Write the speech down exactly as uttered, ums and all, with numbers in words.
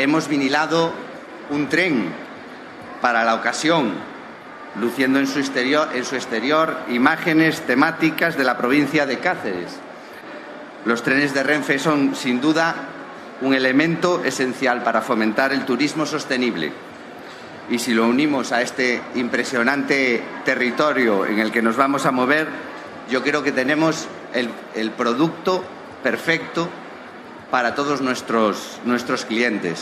hemos vinilado un tren para la ocasión, luciendo en su exterior, en su exterior imágenes temáticas de la provincia de Cáceres. Los trenes de Renfe son, sin duda, un elemento esencial para fomentar el turismo sostenible. Y si lo unimos a este impresionante territorio en el que nos vamos a mover, yo creo que tenemos el, el producto perfecto para todos nuestros, nuestros clientes.